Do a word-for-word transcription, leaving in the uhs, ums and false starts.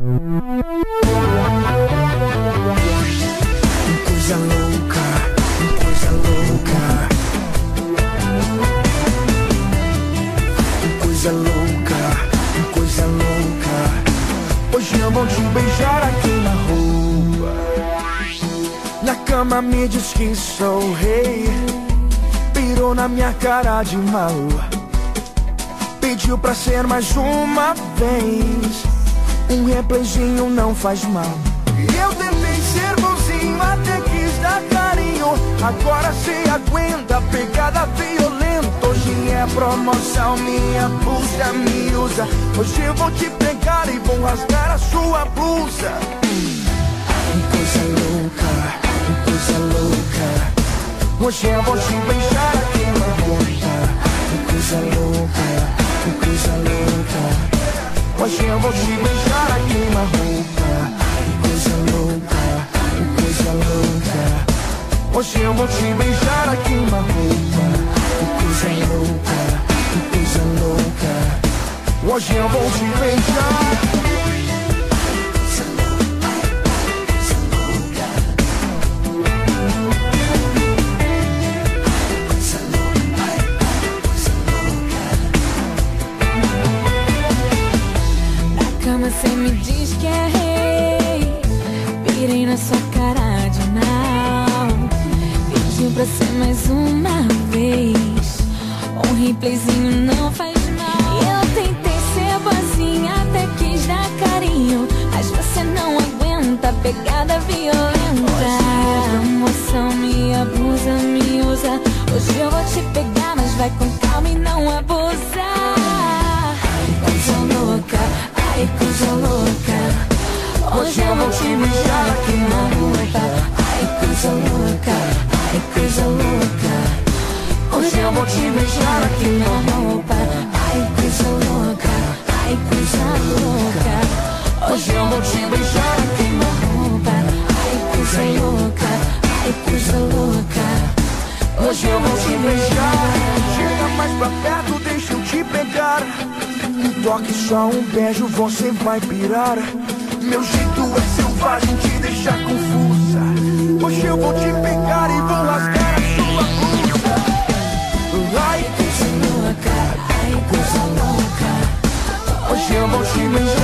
Coisa louca, coisa louca, coisa louca, coisa louca. Hoje eu vou te beijar aqui na rua. Na cama me diz que sou o rei, pirou na minha cara de mal, pediu pra ser mais uma vez. Um replayzinho não faz mal. E eu tentei ser bonzinho, até quis dar carinho. Agora cê aguenta, pegada violenta. Hoje é promoção, minha blusa me usa. Hoje eu vou te pegar e vou rasgar a sua blusa. Coisa louca, coisa louca. Hoje eu vou te beijar aqui na boca. Coisa louca, coisa louca. Hoje eu vou te beijar aqui na roupa. Coisa louca, coisa louca. Hoje eu vou te beijar aqui na roupa. Coisa louca, coisa louca. Hoje eu vou te beijar. Você me diz que é rei, pirei na sua cara de mal, pediu pra ser mais uma vez. Um replayzinho não faz mal. Eu tentei ser boazinha, até quis dar carinho, mas você não aguenta, pegada violenta. Hoje é promoção, minha blusa me usa. Hoje eu vou te pegar, mas vai com calma e não abusa. Coisa louca, ai, coisa louca. Hoje eu vou te beijar aqui na roupa. Ai, coisa louca, ai, coisa louca. Hoje eu vou te beijar aqui na roupa. Ai, coisa louca, ai, coisa louca. Hoje eu vou te beijar aqui na roupa. Ai, coisa louca, ai, coisa louca. Hoje eu vou te beijar. Chega mais pra perto, deixa eu te pegar. Um toque, só um beijo, você vai pirar. Meu jeito é selvagem, te deixar confusa. Hoje eu vou te pegar e vou rasgar a sua blusa. Ai, coisa louca, ai, coisa louca. Hoje eu vou te beijar.